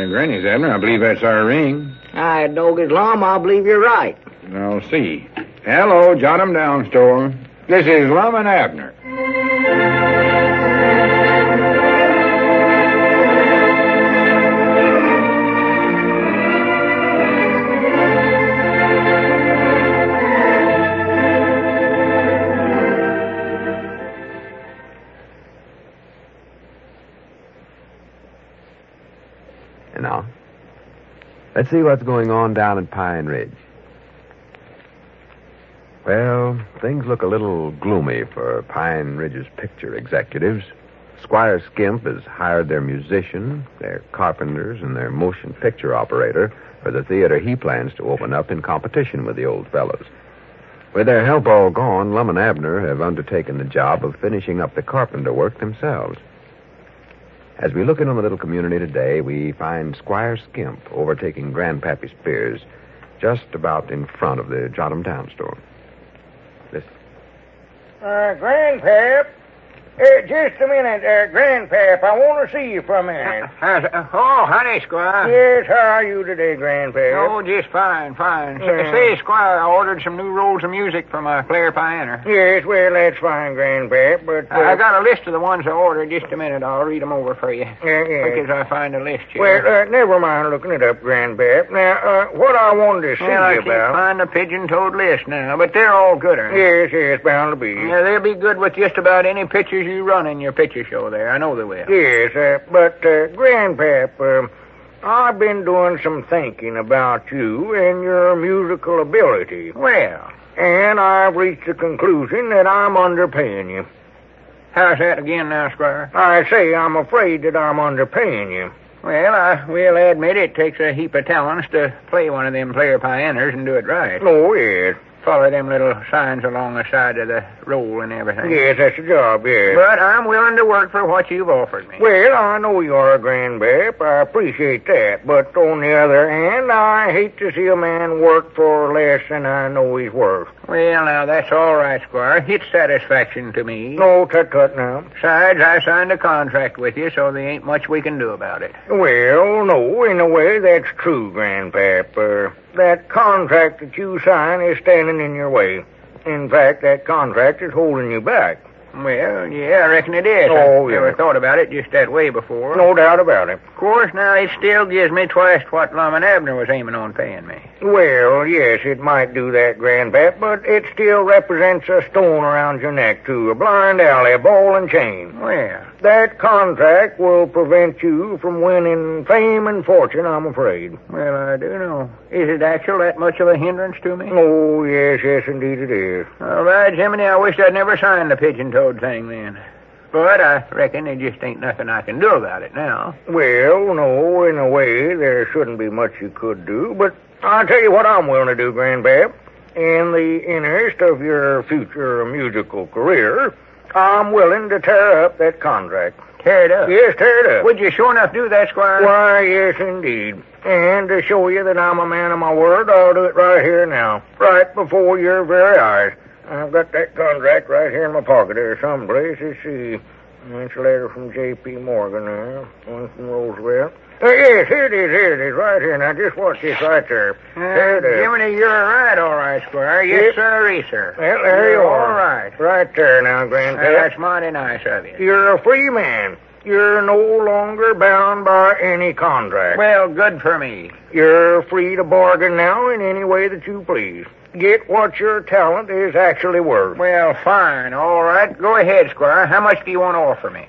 Granny's, Abner. I believe that's our ring. I don't get Lum, I believe you're right. I'll see. Hello, jot 'em down, store. This is Lum and Abner. And now, let's see what's going on down at Pine Ridge. Well, things look a little gloomy for Pine Ridge's picture executives. Squire Skimp has hired their musician, their carpenters, and their motion picture operator for the theater he plans to open up in competition with the old fellows. With their help all gone, Lum and Abner have undertaken the job of finishing up the carpenter work themselves. As we look in on the little community today, we find Squire Skimp overtaking Grandpappy Spears just about in front of the Jot 'em Down store. Listen. Grandpap. Just a minute, Grandpap. I want to see you for a minute. Honey, Squire. Yes, how are you today, Grandpap? Oh, just fine. Say, Squire, I ordered some new rolls of music from a player piano. Yes, well, that's fine, Grandpap, but... I got a list of the ones I ordered. Just a minute, I'll read them over for you. Quick as I find the list here. Well, never mind looking it up, Grandpap. Now, what I wanted to see I you can't about... find the pigeon-toed list now, but they're all good. Yes, bound to be. Yeah, they'll be good with just about any pictures you run in your picture show there. I know they will. Yes, but, Grandpap, I've been doing some thinking about you and your musical ability. Well. And I've reached the conclusion that I'm underpaying you. How's that again now, Squire? I say I'm afraid that I'm underpaying you. Well, I will admit it takes a heap of talents to play one of them player pianos and do it right. Oh, yes. Follow them little signs along the side of the roll and everything. Yes, that's the job, yes. But I'm willing to work for what you've offered me. Well, I know you are, Grandpap. I appreciate that. But on the other hand, I hate to see a man work for less than I know he's worth. Well, now, that's all right, Squire. It's satisfaction to me. No, tut now. Besides, I signed a contract with you, so there ain't much we can do about it. Well, no, in a way, that's true, Grandpap. That contract that you sign is standing in your way. In fact, that contract is holding you back. Well, yeah, I reckon it is. Oh, I yeah. never thought about it just that way before. No doubt about it. Of course, now, it still gives me twice what Lum and Abner was aiming on paying me. Well, yes, it might do that, Grandpap, but it still represents a stone around your neck, too. A blind alley, a ball and chain. Well, that contract will prevent you from winning fame and fortune, I'm afraid. Well, I do know. Is it actual that much of a hindrance to me? Oh, yes, indeed it is. All right, Jiminy, I wish I'd never signed the pigeon-toed thing then. But I reckon there just ain't nothing I can do about it now. Well, no, in a way, there shouldn't be much you could do, but I'll tell you what I'm willing to do, Grandpap. In the interest of your future musical career, I'm willing to tear up that contract. Tear it up? Yes, tear it up. Would you sure enough do that, Squire? Why, yes, indeed. And to show you that I'm a man of my word, I'll do it right here now, right before your very eyes. I've got that contract right here in my pocket there someplace. Let's see. That's a letter from J.P. Morgan there. One from Roosevelt. Yes, here it is, right here. Now, just watch this right there. Jiminy, you're right, all right, Squire. Yes, sir. Well, there you are. All right. Right there now, Grandpap. That's mighty nice of you. You're a free man. You're no longer bound by any contract. Well, good for me. You're free to bargain now in any way that you please. Get what your talent is actually worth. Well, fine. All right. Go ahead, Squire. How much do you want to offer me?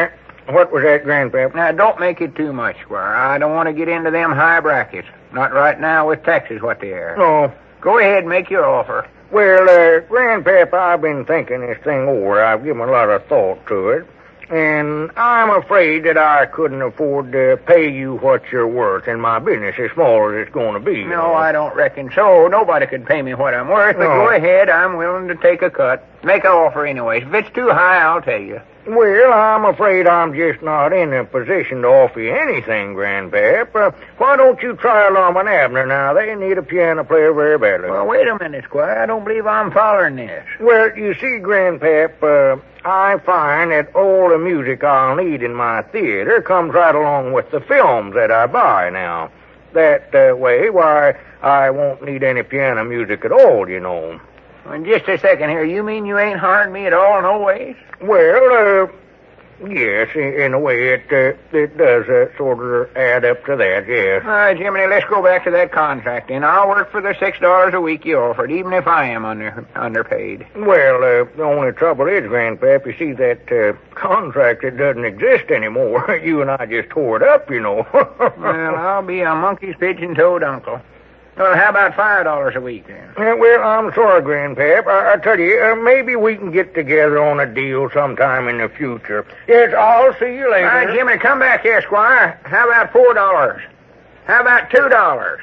What was that, Grandpap? Now, don't make it too much, Squire. I don't want to get into them high brackets. Not right now with taxes what they are. Oh. Go ahead, make your offer. Well, Grandpap, I've been thinking this thing over. I've given a lot of thought to it. And I'm afraid that I couldn't afford to pay you what you're worth in my business, as small as it's going to be. No, I don't reckon so. Nobody could pay me what I'm worth, but go ahead. I'm willing to take a cut. Make an offer anyways. If it's too high, I'll tell you. Well, I'm afraid I'm just not in a position to offer you anything, Grandpap. Why don't you try Lum and Abner now? They need a piano player very badly. Well, wait a minute, Squire. I don't believe I'm following this. Well, you see, Grandpap, I find that all the music I'll need in my theater comes right along with the films that I buy now. That way, why, I won't need any piano music at all, you know. Well, just a second here. You mean you ain't hired me at all, no ways? Well, yes, in a way, it does sort of add up to that, yes. All right, Jiminy, let's go back to that contract, and I'll work for the $6 a week you offered, even if I am underpaid. Well, the only trouble is, Grandpap, you see, that contract, it doesn't exist anymore. You and I just tore it up, you know. Well, I'll be a monkey's pigeon-toed uncle. Well, how about $5 a week, then? Well, I'm sorry, Grandpap. I tell you, maybe we can get together on a deal sometime in the future. Yes, I'll see you later. All right, Jimmy, come back here, Squire. How about $4? How about $2?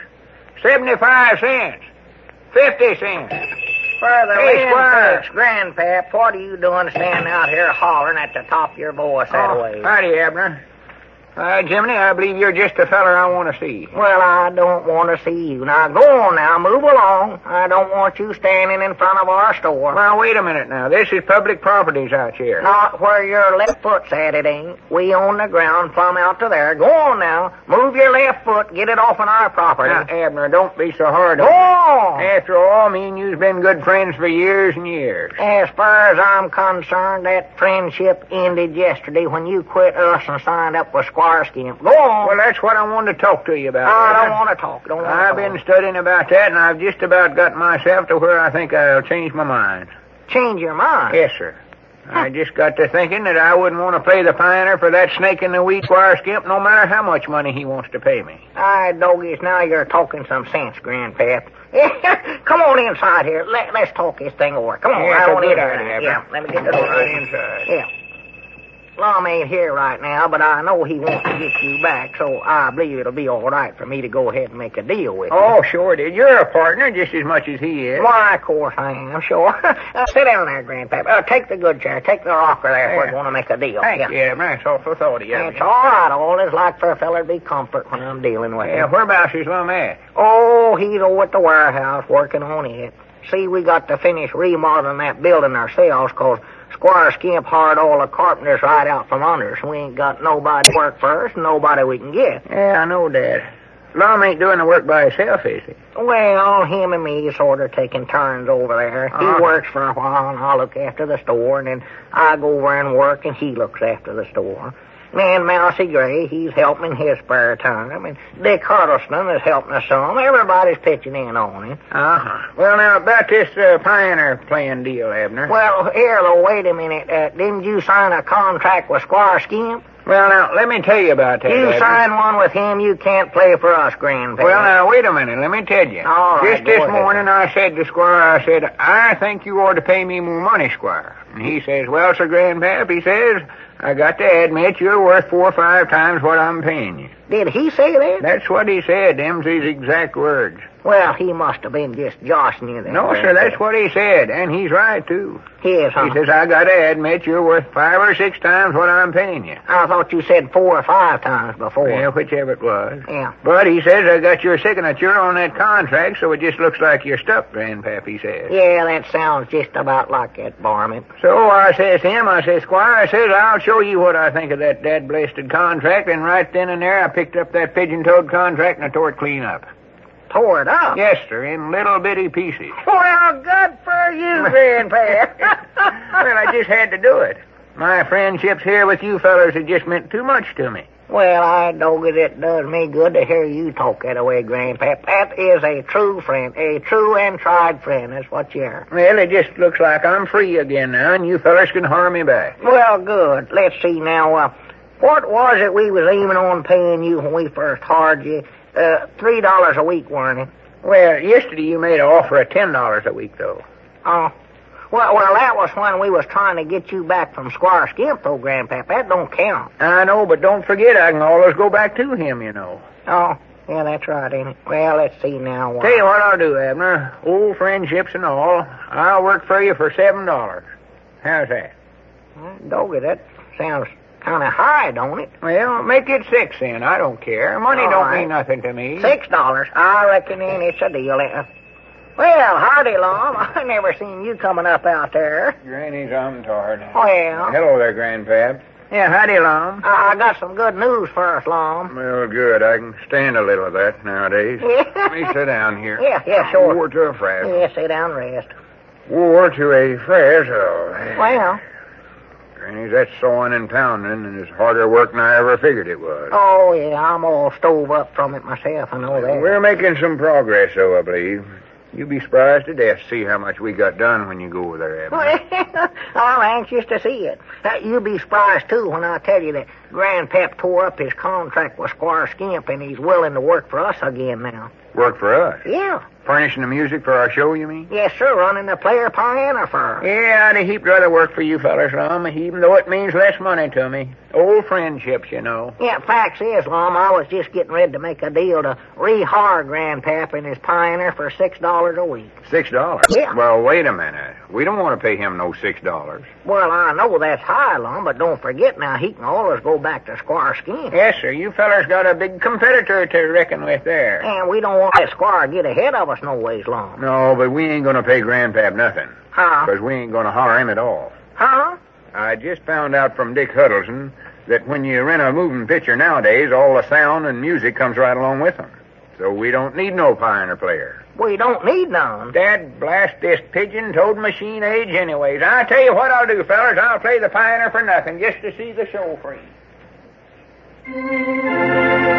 75 cents. 50 cents. For the Hey, Squire. sakes, Grandpap, what are you doing standing out here hollering at the top of your voice that way? Howdy, Abner. Jiminy, I believe you're just the feller I want to see. Well, I don't want to see you. Now, go on now, move along. I don't want you standing in front of our store. Well, wait a minute now. This is public properties out here. Not where your left foot's at, it ain't. We own the ground plumb out to there. Go on now. Move your left foot. Get it off on our property. Now, Abner, don't be so hard Go on me. on. After all, me and you's been good friends for years and years. As far as I'm concerned, that friendship ended yesterday when you quit us and signed up with Squire Skimp. Go on. Well, that's what I wanted to talk to you about. I Abner. don't want to talk. I've been studying about that, and I've just about got myself to where I think I'll change my mind. Change your mind. Yes, sir. I just got to thinking that I wouldn't want to play the pioneer for that snake in the wheat Squire Skimp, no matter how much money he wants to pay me. Doggies, now you're talking some sense, Grandpap. Come on inside here. Let's talk this thing over. Come on, Yeah, right it's a on good in here. idea, Yeah, let me get the door Right inside. Yeah. Lum ain't here right now, but I know he wants to get you back, so I believe it'll be all right for me to go ahead and make a deal with you. Oh, sure did. You're a partner just as much as he is. Why, of course I am, sure. Sit down there, Grandpap. Take the good chair. Take the rocker there if we're going to make a deal. Thank yeah. you, Abner. That's awful thought of you. It's all right. All is like for a feller to be comfort when I'm dealing with Yeah, him. whereabouts is Lum at? Oh, he's over at the warehouse working on it. See, we got to finish remodeling that building ourselves, 'cause Squire Skimp hired all the carpenters right out from under us. We ain't got nobody to work for us, nobody we can get. Yeah, I know that. Lum ain't doing the work by himself, is he? Well, him and me sort of taking turns over there. He works for a while, and I look after the store, and then I go over and work, and he looks after the store. And Mousy Gray, he's helping his spare time, and Dick Huddleston is helping us some. Everybody's pitching in on it. Uh-huh. Well, now, about this pioneer playing deal, Abner. Well, here, though, wait a minute. Didn't you sign a contract with Squire Skimp? Well, now, let me tell you about that, You Abner. sign one with him, you can't play for us, Grandpa. Well, now, wait a minute. Let me tell you. All right, Just go this ahead. morning, I said to Squire, I think you ought to pay me more money, Squire. And he says, well, Sir Grandpap, he says, I got to admit you're worth 4 or 5 times what I'm paying you. Did he say that? That's what he said. Them's his exact words. Well, he must have been just joshing you then. No, sir, that's what he said. And he's right, too. He is, huh? He says, I got to admit you're worth 5 or 6 times what I'm paying you. I thought you said 4 or 5 times before. Yeah, whichever it was. Yeah. But he says I got your signature on that contract, so it just looks like you're stuck, Grandpap, he says. Yeah, that sounds just about like that, Barman. So I says to him, I says, Squire, I says, I'll show you what I think of that dad-blasted contract, and right then and there I picked up that pigeon-toed contract and I tore it clean up. Tore it up? Yes, sir, in little bitty pieces. Well, good for you, Grandpa. Well, I just had to do it. My friendships here with you fellers have just meant too much to me. Well, I know that it does me good to hear you talk that way, Grandpa. That is a true friend, a true and tried friend. That's what you are. Well, it just looks like I'm free again now, and you fellers can harm me back. Well, good. Let's see now. What was it we was aiming on paying you when we first hired you? $3 a week, weren't it? Well, yesterday you made an offer of $10 a week, though. Oh. Well, that was when we was trying to get you back from Squire Skimp, though, Grandpa. That don't count. I know, but don't forget I can always go back to him, you know. Oh, yeah, that's right, ain't it? Well, let's see now. Tell you what I'll do, Abner. Old friendships and all. I'll work for you for $7. How's that? Doggy, that sounds kind of high, don't it? Well, make it 6 then. I don't care. Money All don't right. mean nothing to me. $6. I reckon then it's a deal. Well, howdy, Lum. I never seen you coming up out there. Granny's I'm tired. Well, Hello there, Grandpap. Yeah, howdy, Lum. I got some good news for us, Lum. Well, good. I can stand a little of that nowadays. Let me sit down here. Yeah, sure. War to a frazzle. Yeah, sit down and rest. War to a frazzle. Well, Granny, that's sawing and pounding, and it's harder work than I ever figured it was. oh, yeah, I'm all stove up from it myself, I know that. We're making some progress, though, I believe. You'll be surprised to death to see how much we got done when you go over there, Abner. I'm anxious to see it. You'll be surprised, too, when I tell you that Grandpap tore up his contract with Squire Skimp, and he's willing to work for us again now. Work for us? Yeah. Furnishing the music for our show, you mean? Yes, sir, running the player piano for us. Yeah, I'd a heap rather work for you fellas, Lum, even though it means less money to me. Old friendships, you know. Yeah, facts is, Lum, I was just getting ready to make a deal to rehire Grandpap and his pioneer for $6 a week. $6? Yeah. Well, wait a minute. We don't want to pay him no $6. Well, I know that's high, Lum, but don't forget now, he can always go back to Squire Skimp. Yes, sir. You fellas got a big competitor to reckon with there. And we don't want that Squire to get ahead of us no ways, Lum. No, but we ain't going to pay Grandpap nothing. Huh? Because we ain't going to holler him at all. Huh? I just found out from Dick Huddleston that when you rent a moving picture nowadays, all the sound and music comes right along with them. So we don't need no pioneer player. We don't need none. Dad blast this pigeon-toed machine age anyways. I'll tell you what I'll do, fellas. I'll play the pioneer for nothing just to see the show free.